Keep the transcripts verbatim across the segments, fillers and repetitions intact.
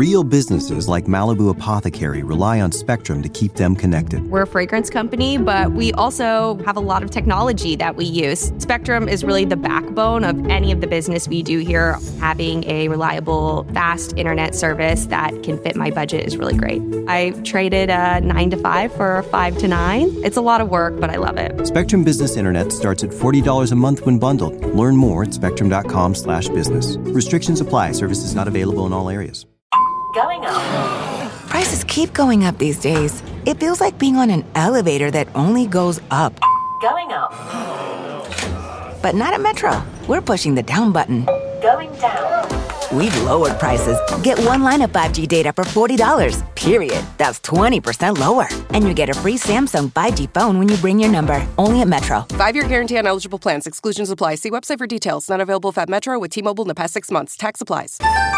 Real businesses like Malibu Apothecary rely on Spectrum to keep them connected. We're a fragrance company, but we also have a lot of technology that we use. Spectrum is really the backbone of any of the business we do here. Having a reliable, fast internet service that can fit my budget is really great. I traded a nine to five for a five to nine. It's a lot of work, but I love it. Spectrum Business Internet starts at forty dollars a month when bundled. Learn more at spectrum.com slash business. Restrictions apply. Services not available in all areas. Going up. Prices keep going up these days. It feels like being on an elevator that only goes up. Going up. But not at Metro. We're pushing the down button. Going down. We've lowered prices. Get one line of five G data for forty dollars, period. That's twenty percent lower. And you get a free Samsung five G phone when you bring your number. Only at Metro. Five-year guarantee on eligible plans. Exclusions apply. See website for details. Not available if at Metro with T-Mobile in the past six months. Tax applies.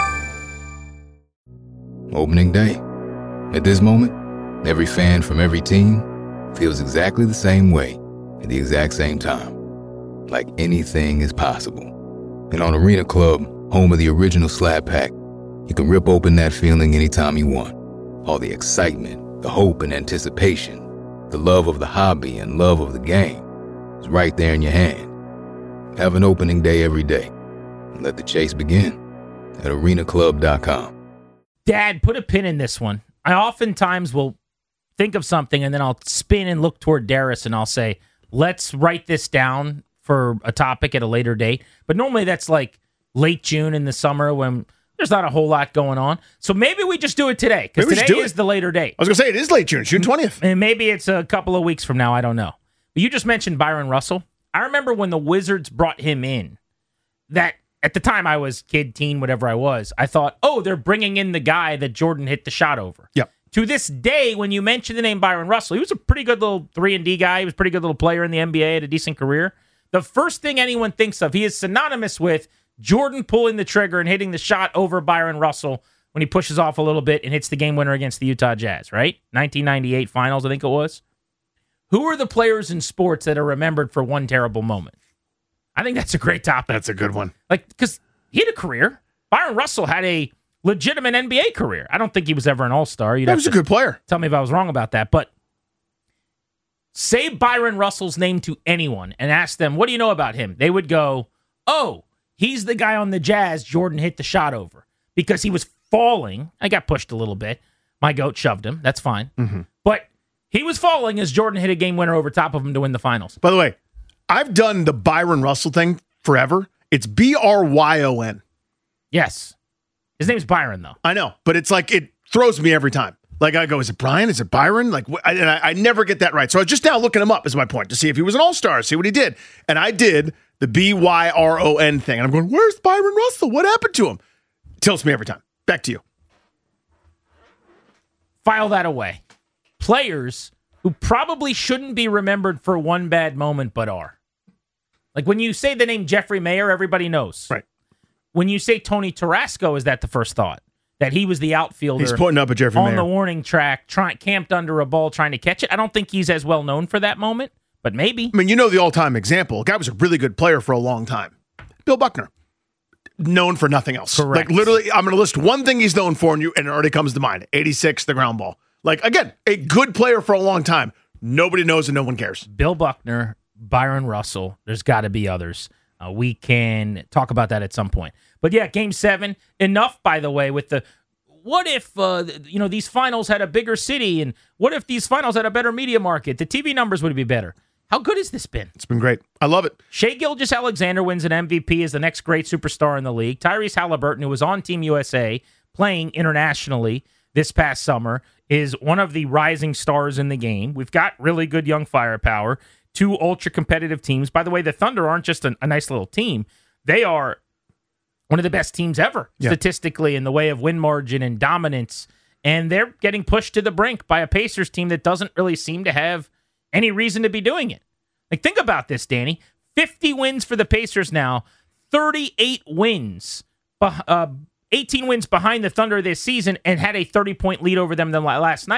Opening day. At this moment, every fan from every team feels exactly the same way at the exact same time. Like anything is possible. And on Arena Club, home of the original Slab Pack, you can rip open that feeling anytime you want. All the excitement, the hope and anticipation, the love of the hobby and love of the game is right there in your hand. Have an opening day every day. And let the chase begin at arena club dot com. Dad, put a pin in this one. I oftentimes will think of something and then I'll spin and look toward Darius and I'll say, let's write this down for a topic at a later date. But normally that's like late June in the summer when there's not a whole lot going on. So maybe we just do it today because today is the later date. I was going to say, it is late June, June twentieth. And maybe it's a couple of weeks from now. I don't know. But you just mentioned Byron Russell. I remember when the Wizards brought him in, that at the time I was kid, teen, whatever I was, I thought, oh, they're bringing in the guy that Jordan hit the shot over. Yep. To this day, when you mention the name Byron Russell, he was a pretty good little three and D guy. He was a pretty good little player in the N B A, had a decent career. The first thing anyone thinks of, he is synonymous with Jordan pulling the trigger and hitting the shot over Byron Russell when he pushes off a little bit and hits the game winner against the Utah Jazz, right? nineteen ninety-eight finals, I think it was. Who are the players in sports that are remembered for one terrible moment? I think that's a great topic. That's a good one. Like, because he had a career. Byron Russell had a legitimate N B A career. I don't think he was ever an all-star. You'd He have was to a good player. Tell me if I was wrong about that. But say Byron Russell's name to anyone and ask them, what do you know about him? They would go, oh, he's the guy on the Jazz Jordan hit the shot over. Because he was falling. I got pushed a little bit. My goat shoved him. That's fine. Mm-hmm. But he was falling as Jordan hit a game winner over top of him to win the finals. By the way, I've done the Byron Russell thing forever. It's B R Y O N. Yes. His name's Byron, though. I know, but it's like, it throws me every time. Like, I go, is it Brian? Is it Byron? Like, wh- I, and I, I never get that right. So I was just now looking him up, is my point, to see if he was an all-star, see what he did. And I did the B Y R O N thing. And I'm going, where's Byron Russell? What happened to him? Tilts me every time. Back to you. File that away. Players who probably shouldn't be remembered for one bad moment, but are. Like when you say the name Jeffrey Mayer, everybody knows. Right. When you say Tony Tarasco, is that the first thought? That he was the outfielder. He's pointing up at Jeffrey on Mayer. the warning track, try, camped under a ball trying to catch it. I don't think he's as well known for that moment, but maybe. I mean, you know the all-time example. The guy was a really good player for a long time. Bill Buckner. Known for nothing else. Correct. Like, literally, I'm going to list one thing he's known for, and, you, and it already comes to mind. eighty-six, the ground ball. Like, again, a good player for a long time. Nobody knows and no one cares. Bill Buckner, Byron Russell. There's got to be others. Uh, we can talk about that at some point. But yeah, game seven. Enough, by the way, with the what if uh, you know these finals had a bigger city, and what if these finals had a better media market? The T V numbers would be better. How good has this been? It's been great. I love it. Shai Gilgeous-Alexander wins an M V P as the next great superstar in the league. Tyrese Halliburton, who was on Team U S A playing internationally this past summer, is one of the rising stars in the game. We've got really good young firepower. Two ultra-competitive teams. By the way, the Thunder aren't just a, a nice little team. They are one of the best teams ever, yeah. statistically, in the way of win margin and dominance. And they're getting pushed to the brink by a Pacers team that doesn't really seem to have any reason to be doing it. Like, think about this, Danny. fifty wins for the Pacers now, thirty-eight wins, uh, eighteen wins behind the Thunder this season, and had a thirty-point lead over them last night.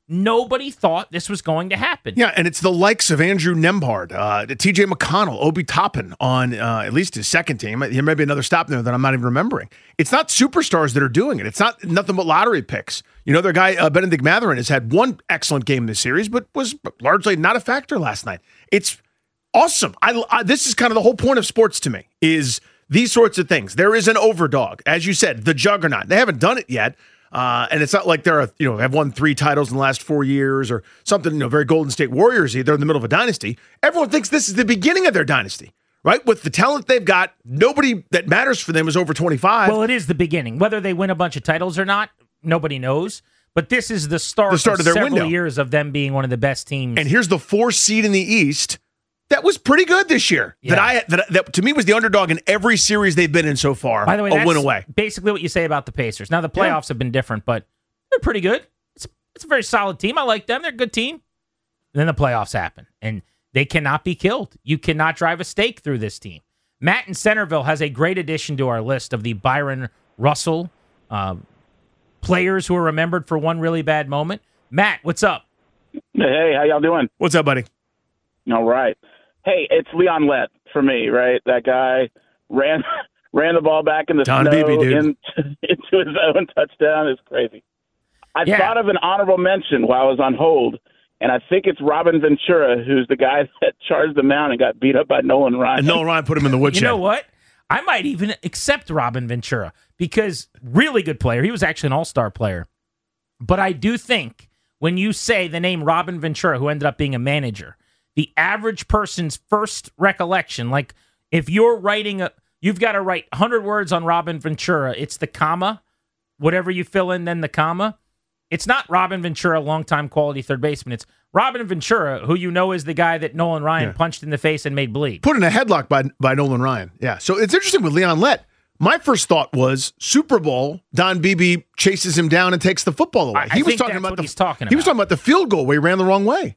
Nobody thought this was going to happen. Yeah, and it's the likes of Andrew Nembhard, uh, T J McConnell, Obi Toppin on uh, at least his second team. There may be another stop there that I'm not even remembering. It's not superstars that are doing it. It's not nothing but lottery picks. You know, their guy, uh, Benedict Mathurin, has had one excellent game in this series, but was largely not a factor last night. It's awesome. I, I, this is kind of the whole point of sports to me, is these sorts of things. There is an overdog. As you said, the juggernaut. They haven't done it yet. Uh, and it's not like they're, a, you know, have won three titles in the last four years or something, you know, very Golden State Warriors. They're in the middle of a dynasty. Everyone thinks this is the beginning of their dynasty, right? With the talent they've got, nobody that matters for them is over twenty-five. Well, it is the beginning. Whether they win a bunch of titles or not, nobody knows. But this is the start, the start of, of their several window. years of them being one of the best teams. And here's the four seed in the East. That was pretty good this year. Yeah. That I that, that to me was the underdog in every series they've been in so far. By the way, a that's win away. basically what you say about the Pacers. Now the playoffs Yeah. have been different, but they're pretty good. It's, it's a very solid team. I like them. They're a good team. And then the playoffs happen, and they cannot be killed. You cannot drive a stake through this team. Matt in Centerville has a great addition to our list of the Byron Russell uh, players who are remembered for one really bad moment. Matt, what's up? Hey, how y'all doing? What's up, buddy? All right. Hey, it's Leon Lett for me, right? That guy ran ran the ball back in the Don snow Beebe, dude. in, into his own touchdown. It's crazy. I Yeah. thought of an honorable mention while I was on hold, and I think it's Robin Ventura, who's the guy that charged the mound and got beat up by Nolan Ryan. And Nolan Ryan put him in the woodshed. You know what? I might even accept Robin Ventura because really good player. He was actually an all-star player. But I do think when you say the name Robin Ventura, who ended up being a manager, the average person's first recollection, like if you're writing a, you've got to write one hundred words on Robin Ventura. It's the comma, whatever you fill in, then the comma. It's not Robin Ventura, longtime quality third baseman. It's Robin Ventura, who you know is the guy that Nolan Ryan Yeah. punched in the face and made bleed. Put in a headlock by by Nolan Ryan. Yeah. So it's interesting with Leon Lett. My first thought was Super Bowl. Don Beebe chases him down and takes the football away. I- I he was think talking that's about what the he's talking He was about. talking about the field goal where he ran the wrong way.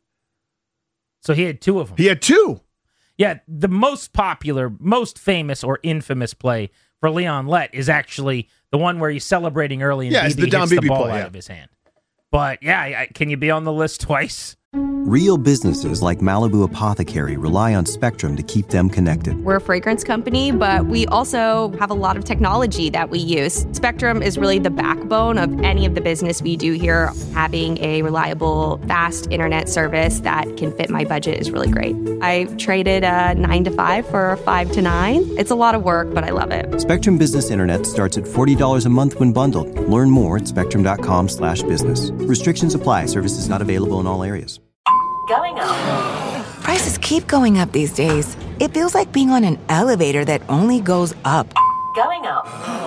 So he had two of them. He had two. Yeah, the most popular, most famous or infamous play for Leon Lett is actually the one where he's celebrating early and Yeah, it's Beebe the Don hits the Beebe ball play, out yeah. of his hand. But yeah, I, I- can you be on the list twice? Real businesses like Malibu Apothecary rely on Spectrum to keep them connected. We're a fragrance company, but we also have a lot of technology that we use. Spectrum is really the backbone of any of the business we do here. Having a reliable, fast internet service that can fit my budget is really great. I traded a nine to five for a five to nine. It's a lot of work, but I love it. Spectrum Business Internet starts at forty dollars a month when bundled. Learn more at spectrum.com slash business. Restrictions apply. Services not available in all areas. Going up. Prices keep going up these days. It feels like being on an elevator that only goes up. Going up.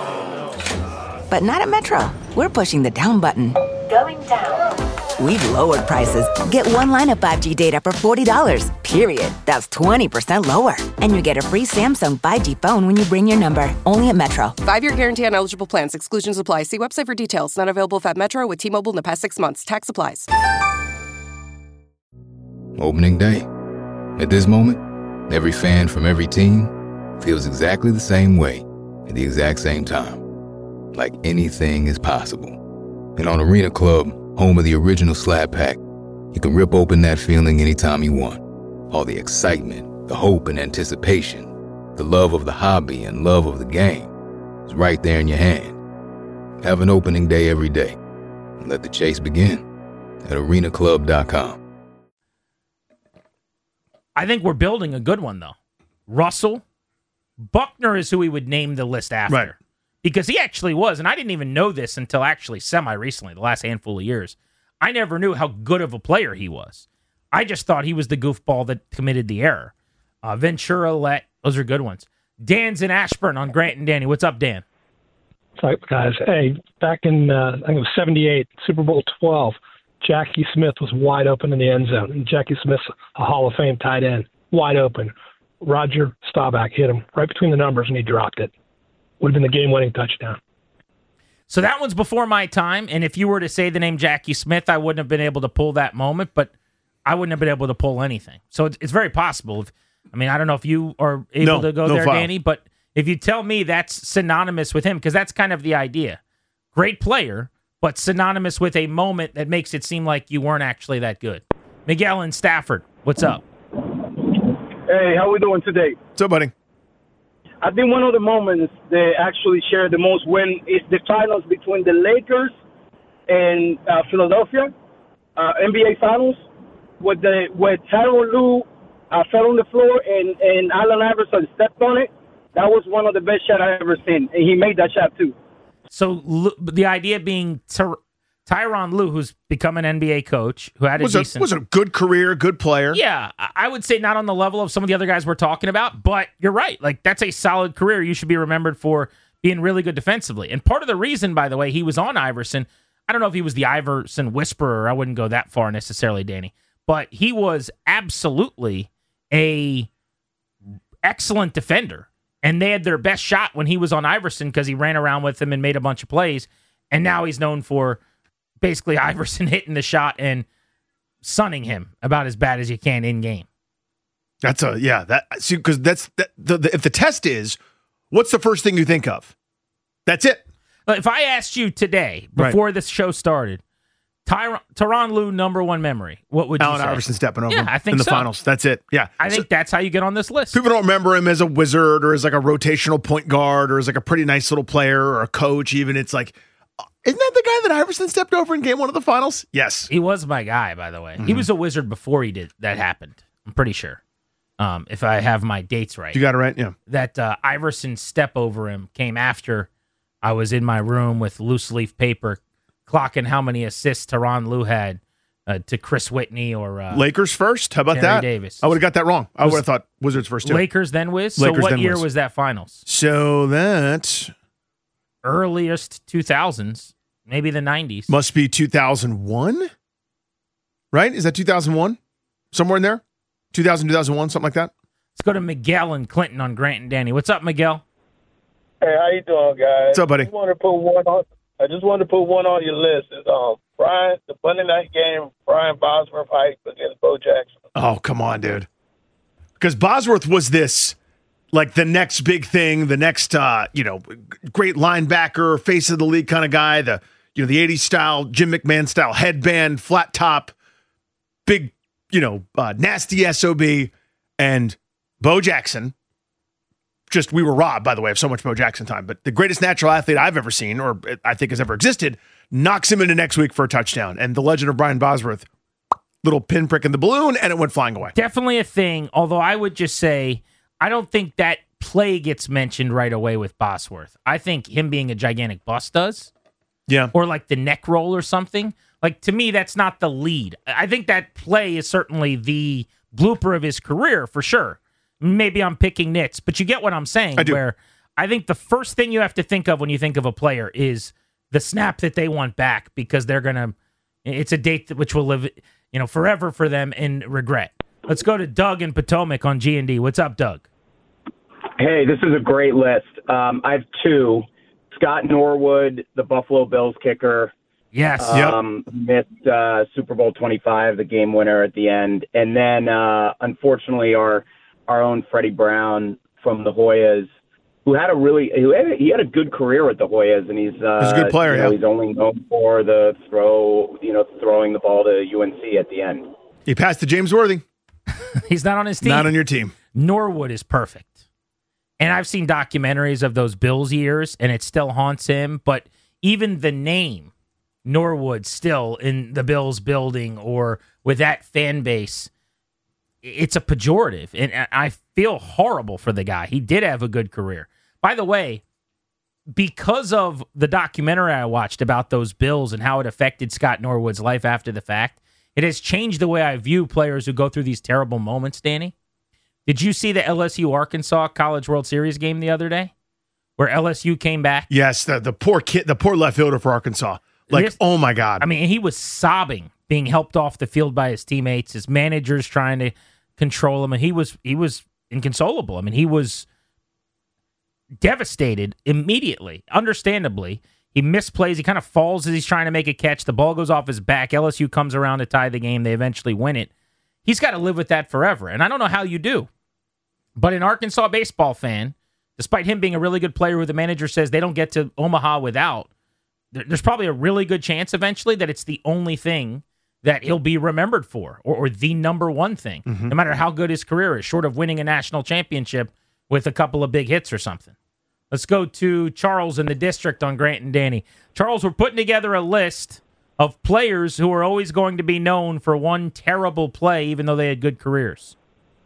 But not at Metro. We're pushing the down button. Going down. We've lowered prices. Get one line of five G data for forty dollars, period. That's twenty percent lower. And you get a free Samsung five G phone when you bring your number. Only at Metro. Five-year guarantee on eligible plans. Exclusions apply. See website for details. Not available if at Metro with T-Mobile in the past six months. Tax applies. Opening day. At this moment, every fan from every team feels exactly the same way at the exact same time. Like anything is possible. And on Arena Club, home of the original Slab Pack, you can rip open that feeling anytime you want. All the excitement, the hope and anticipation, the love of the hobby and love of the game is right there in your hand. Have an opening day every day. And let the chase begin at arena club dot com. I think we're building a good one, though. Russell. Buckner is who we would name the list after. Right. Because he actually was, and I didn't even know this until actually semi-recently, the last handful of years. I never knew how good of a player he was. I just thought he was the goofball that committed the error. Uh, Ventura, Lett, those are good ones. Dan's in Ashburn on Grant and Danny. What's up, Dan? What's up, guys? Hey, back in, uh, I think it was seventy-eight, Super Bowl twelve, Jackie Smith was wide open in the end zone. And Jackie Smith's a Hall of Fame tight end, wide open. Roger Staubach hit him right between the numbers, and he dropped it. Would have been the game-winning touchdown. So that one's before my time, and if you were to say the name Jackie Smith, I wouldn't have been able to pull that moment, but I wouldn't have been able to pull anything. So it's, it's very possible. If, I mean, I don't know if you are able No, to go no there, foul. Danny, but if you tell me that's synonymous with him, because that's kind of the idea. Great player, but synonymous with a moment that makes it seem like you weren't actually that good. Miguel in Stafford, what's up? Hey, how we doing today? What's up, buddy? I think one of the moments that actually share the most when is the finals between the Lakers and uh, Philadelphia, uh, N B A Finals, with the where Tyronn Lue uh, fell on the floor and, and Allen Iverson stepped on it. That was one of the best shots I've ever seen, and he made that shot too. So the idea being Ty- Tyronn Lue, who's become an N B A coach, who had a was decent... A, was a good career, good player. Yeah, I would say not on the level of some of the other guys we're talking about, but you're right. Like, that's a solid career. You should be remembered for being really good defensively. And part of the reason, by the way, he was on Iverson, I don't know if he was the Iverson whisperer. I wouldn't go that far necessarily, Danny. But he was absolutely a excellent defender. And they had their best shot when he was on Iverson because he ran around with him and made a bunch of plays. And now he's known for basically Iverson hitting the shot and sunning him about as bad as you can in game. That's a yeah. That see because that's that, the, the, if the test is, what's the first thing you think of? That's it. If I asked you today before right. this show started, Tyron, Tyronn Lue number one memory, what would you Allen say? Iverson stepping over yeah, him I think in the so. finals. That's it. Yeah, I think so, that's how you get on this list. People don't remember him as a wizard or as like a rotational point guard or as like a pretty nice little player or a coach. Even it's like, isn't that the guy that Iverson stepped over in game one of the finals? Yes, he was my guy. By the way, mm-hmm. he was a wizard before he did that happened. I'm pretty sure, um, if I have my dates right. You got it right. Yeah, that uh, Iverson step over him came after I was in my room with loose leaf paper, clocking how many assists Tyronn Lue had uh, to Chris Whitney or uh, Lakers first. How about Terry that? Davis. I would have got that wrong. I would have thought Wizards first too. Lakers then Wiz. Lakers, so what then year Wiz. was that finals? So that earliest two thousands, maybe the nineties. Must be two thousand one, right? Is that two thousand one? Somewhere in there? two thousand, two thousand one, something like that? Let's go to Miguel and Clinton on Grant and Danny. What's up, Miguel? Hey, how you doing, guys? What's up, buddy? I just wanted to put one on. I just wanted to put one on your list. Is um Brian the Monday night game? Brian Bosworth fight against Bo Jackson. Oh, come on, dude. Because Bosworth was this, like the next big thing, the next, uh, you know, great linebacker, face of the league kind of guy. The you know the eighties style, Jim McMahon style headband, flat top, big, you know, uh, nasty S O B, and Bo Jackson. Just, we were robbed, by the way, of so much Bo Jackson time. But the greatest natural athlete I've ever seen, or I think has ever existed, knocks him into next week for a touchdown. And the legend of Brian Bosworth, little pinprick in the balloon, and it went flying away. Definitely a thing, although I would just say, I don't think that play gets mentioned right away with Bosworth. I think him being a gigantic bust does. Yeah. Or like the neck roll or something. Like, to me, that's not the lead. I think that play is certainly the blooper of his career, for sure. Maybe I'm picking nits, but you get what I'm saying. I do. Where I think the first thing you have to think of when you think of a player is the snap that they want back, because they're going to, it's a date that, which will live, you know, forever for them in regret. Let's go to Doug in Potomac on G and D. What's up, Doug? Hey, this is a great list. Um, I have two. Scott Norwood, the Buffalo Bills kicker. Yes. Um, yep. Missed uh, Super Bowl twenty-five, the game winner at the end. And then, uh, unfortunately, our our own Freddie Brown from the Hoyas, who had a really who had a, he had a good career with the Hoyas, and he's uh, he's a good player. You know, yeah. He's only known for the throw, you know, throwing the ball to U N C at the end. He passed to James Worthy. He's not on his team. Not on your team. Norwood is perfect. And I've seen documentaries of those Bills years, and it still haunts him. But even the name Norwood still in the Bills building or with that fan base, it's a pejorative, and I feel horrible for the guy. He did have a good career. By the way, because of the documentary I watched about those Bills and how it affected Scott Norwood's life after the fact, it has changed the way I view players who go through these terrible moments, Danny. Did you see the L S U-Arkansas College World Series game the other day where L S U came back? Yes, the, the poor kid, the poor left fielder for Arkansas. Like, this, oh, my God. I mean, he was sobbing, being helped off the field by his teammates, his managers trying to control him, and he was he was inconsolable. I mean, he was devastated immediately. Understandably, he misplays. He kind of falls as he's trying to make a catch. The ball goes off his back. L S U comes around to tie the game. They eventually win it. He's got to live with that forever, and I don't know how you do. But an Arkansas baseball fan, despite him being a really good player who the manager says they don't get to Omaha without, there, there's probably a really good chance eventually that it's the only thing that he'll be remembered for, or, or the number one thing, Mm-hmm. no matter how good his career is, short of winning a national championship with a couple of big hits or something. Let's go to Charles in the district on Grant and Danny. Charles, we're putting together a list of players who are always going to be known for one terrible play, even though they had good careers.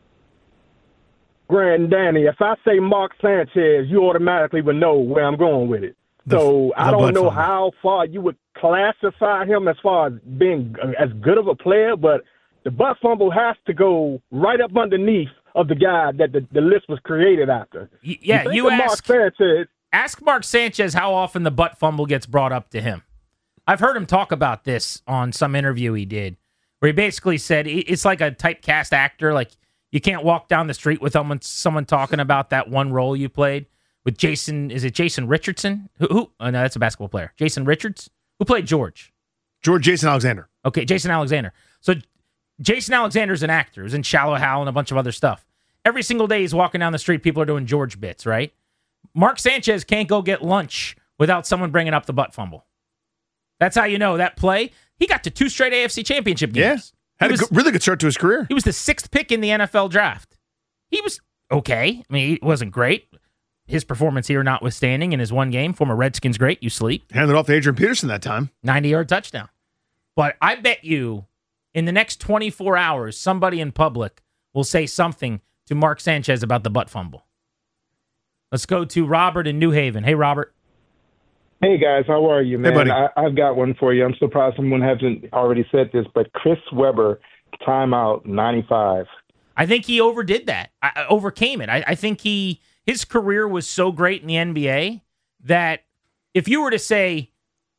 Grant and Danny, if I say Mark Sanchez, you automatically would know where I'm going with it. The, so the I don't know fumble. how far you would classify him as far as being as good of a player, but the butt fumble has to go right up underneath of the guy that the, the list was created after. Y- yeah, you, you think of ask, Mark Sanchez. ask Mark Sanchez how often the butt fumble gets brought up to him. I've heard him talk about this on some interview he did, where he basically said it's like a typecast actor. Like, you can't walk down the street with someone, someone talking about that one role you played with Jason. Is it Jason Richardson? Who? who oh, no, that's a basketball player. Jason Richards? Who played George? George Jason Alexander. Okay, Jason Alexander. So Jason Alexander's an actor. He's in Shallow Hal and a bunch of other stuff. Every single day he's walking down the street, people are doing George bits, right? Mark Sanchez can't go get lunch without someone bringing up the butt fumble. That's how you know that play. He got to two straight A F C championship games. Yeah. Had He a was- good, really good start to his career. He was the sixth pick in the N F L draft. He was okay. I mean, he wasn't great. His performance here notwithstanding in his one game, former Redskins great, you sleep. Handed off to Adrian Peterson that time. ninety-yard touchdown. But I bet you in the next twenty-four hours, somebody in public will say something to Mark Sanchez about the butt fumble. Let's go to Robert in New Haven. Hey, Robert. Hey, guys. How are you, man? buddy. I, I've got one for you. I'm surprised someone hasn't already said this, but Chris Webber, timeout ninety-five. I think he overdid that. I, I overcame it. I, I think he his career was so great in the N B A that if you were to say,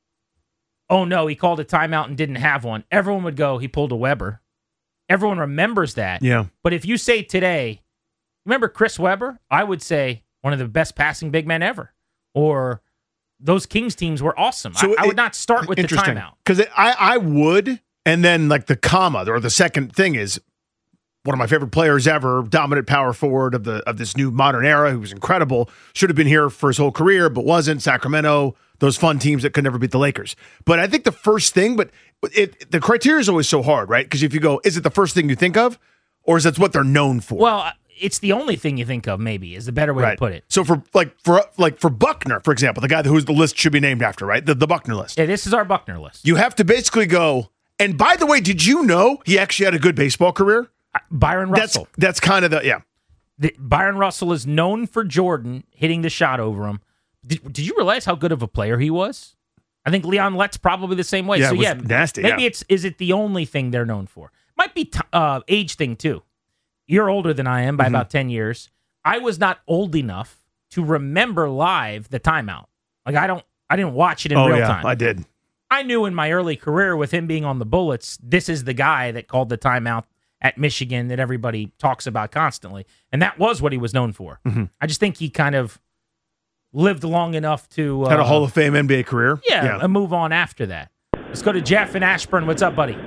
oh, no, he called a timeout and didn't have one, everyone would go, he pulled a Webber. Everyone remembers that. Yeah. But if you say today, remember Chris Webber? I would say one of the best passing big men ever. Or those Kings teams were awesome. So I, I it- would not start with the Interesting. timeout. Because I, I would, and then like the comma or the second thing is one of my favorite players ever, dominant power forward of the of this new modern era, who was incredible. Should have been here for his whole career, but wasn't. Sacramento, those fun teams that could never beat the Lakers. But I think the first thing, but it the criteria is always so hard, right? Because if you go, is it the first thing you think of, or is it what they're known for? Well, it's the only thing you think of, maybe, is the better way Right. to put it. So for like for like for Buckner, for example, the guy who's the list should be named after, right? The the Buckner list. Yeah, this is our Buckner list. You have to basically go. And by the way, did you know he actually had a good baseball career? Byron That's Russell. that's kind of the yeah. The, Byron Russell is known for Jordan hitting the shot over him. Did, did you realize how good of a player he was? I think Leon Lett's probably the same way. Yeah, so it was yeah, nasty, maybe yeah. it's is it the only thing they're known for? Might be t- uh, age thing too. You're older than I am by Mm-hmm. about ten years. I was not old enough to remember live the timeout. Like I don't, I didn't watch it in Oh real yeah, time. I did. I knew in my early career with him being on the Bullets, this is the guy that called the timeout at Michigan that everybody talks about constantly. And that was what he was known for. Mm-hmm. I just think he kind of lived long enough to... Uh, Had a Hall of Fame N B A career. yeah, and move on after that. Let's go to Jeff in Ashburn. What's up, buddy?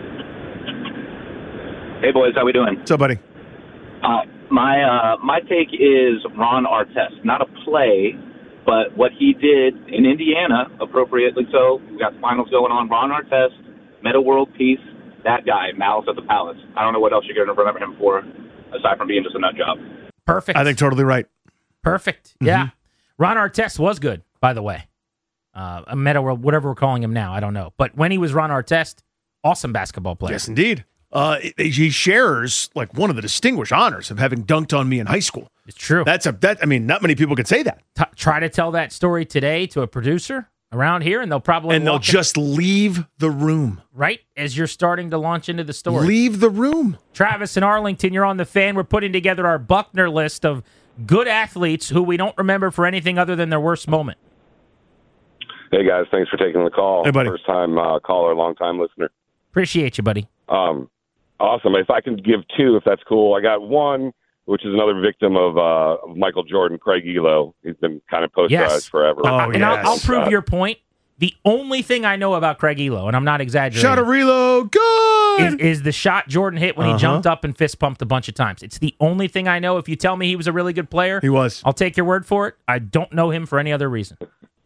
Hey, boys. How we doing? What's up, buddy? Uh, my uh, my take is Ron Artest. Not a play, but what he did in Indiana, appropriately so. We've got finals going on. Ron Artest, Meta World Peace, that guy, Malice at the Palace. I don't know what else you're going to remember him for, aside from being just a nut job. Perfect. I think totally right. Perfect. Mm-hmm. Yeah. Ron Artest was good, by the way. Uh, a Meta World, whatever we're calling him now, I don't know. But when he was Ron Artest, awesome basketball player. Yes, indeed. Uh, he shares like one of the distinguished honors of having dunked on me in high school. It's true. That's a that. I mean, not many people can say that. T- try to tell that story today to a producer around here, and they'll probably And they'll walk in- just leave the room. right as you're starting to launch into the story. Leave the room. Travis in Arlington, you're on the Fan. We're putting together our Buckner list of good athletes who we don't remember for anything other than their worst moment. Hey, guys. Thanks for taking the call. Hey, buddy. First time uh, caller, long time listener. Appreciate you, buddy. Um, awesome. If I can give two, if that's cool. I got one, which is another victim of, uh, of Michael Jordan, Craig Elo. He's been kind of posterized Yes. forever. Oh, and I'll, I'll prove your point. The only thing I know about Craig Elo, and I'm not exaggerating, Shot a reload. Good. is, is the shot Jordan hit when Uh-huh. he jumped up and fist pumped a bunch of times. It's the only thing I know. If you tell me he was a really good player, He was. I'll take your word for it. I don't know him for any other reason.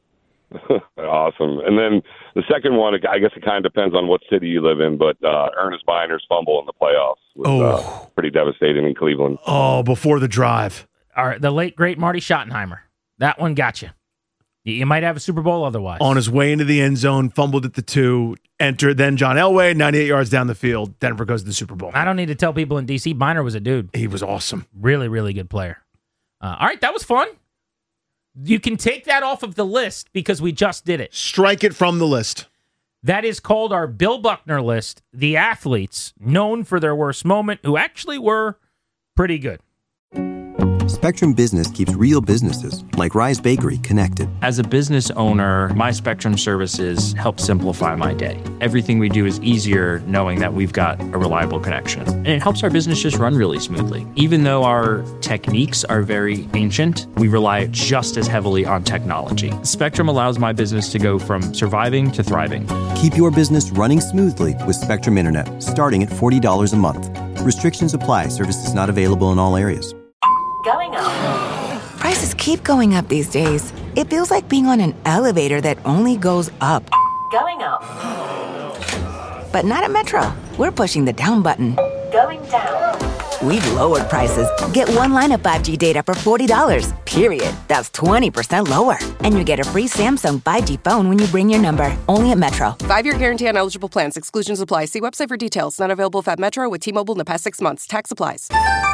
Awesome. And then the second one, I guess it kind of depends on what city you live in, but uh, Ernest Biner's fumble in the playoffs was Oh. uh, pretty devastating in Cleveland. Oh, before the drive. All right, the late, great Marty Schottenheimer. That one got you. You you might have a Super Bowl otherwise. On his way into the end zone, fumbled at the two, entered, then John Elway, ninety-eight yards down the field. Denver goes to the Super Bowl. I don't need to tell people in D C, Biner was a dude. He was awesome. Really, really good player. Uh, all right, that was fun. You can take that off of the list because we just did it. Strike it from the list. That is called our Bill Buckner list, the athletes known for their worst moment who actually were pretty good. Spectrum Business keeps real businesses, like Rise Bakery, connected. As a business owner, my Spectrum services help simplify my day. Everything we do is easier knowing that we've got a reliable connection. And it helps our business just run really smoothly. Even though our techniques are very ancient, we rely just as heavily on technology. Spectrum allows my business to go from surviving to thriving. Keep your business running smoothly with Spectrum Internet, starting at forty dollars a month. Restrictions apply. Services not available in all areas. Going up. Prices keep going up these days. It feels like being on an elevator that only goes up. Going up. But not at Metro. We're pushing the down button. Going down. We've lowered prices. Get one line of five G data for forty dollars, period. That's twenty percent lower. And you get a free Samsung five G phone when you bring your number. Only at Metro. Five-year guarantee on eligible plans. Exclusions apply. See website for details. Not available at Metro with T-Mobile in the past six months. Tax applies.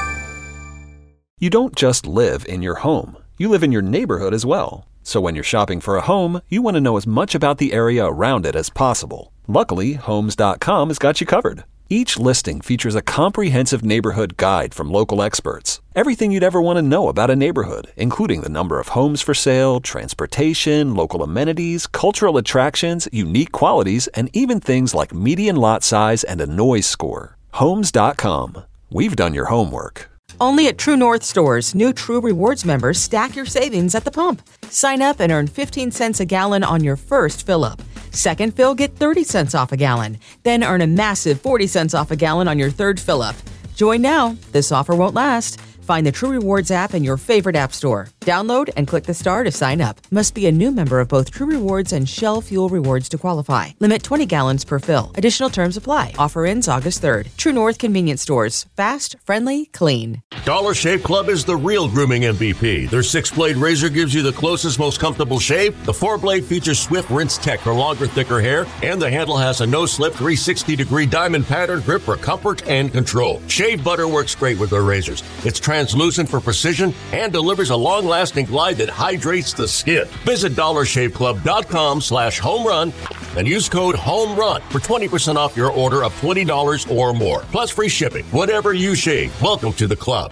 You don't just live in your home. You live in your neighborhood as well. So when you're shopping for a home, you want to know as much about the area around it as possible. Luckily, Homes dot com has got you covered. Each listing features a comprehensive neighborhood guide from local experts. Everything you'd ever want to know about a neighborhood, including the number of homes for sale, transportation, local amenities, cultural attractions, unique qualities, and even things like median lot size and a noise score. Homes dot com. We've done your homework. Only at True North stores, new True Rewards members stack your savings at the pump. Sign up and earn fifteen cents a gallon on your first fill-up. Second fill, get thirty cents off a gallon. Then earn a massive forty cents off a gallon on your third fill-up. Join now. This offer won't last. Find the True Rewards app in your favorite app store. Download and click the star to sign up. Must be a new member of both True Rewards and Shell Fuel Rewards to qualify. Limit twenty gallons per fill. Additional terms apply. Offer ends August third. True North Convenience Stores. Fast, friendly, clean. Dollar Shave Club is the real grooming M V P. Their six-blade razor gives you the closest, most comfortable shave. The four-blade features swift rinse tech for longer, thicker hair. And the handle has a no-slip three hundred sixty degree diamond pattern grip for comfort and control. Shave butter works great with their razors. It's translucent for precision and delivers a long-lasting glide that hydrates the skin. Visit dollar shave club dot com slash home run and use code HOMERUN for twenty percent off your order of twenty dollars or more. Plus free shipping. Whatever you shave, welcome to the club.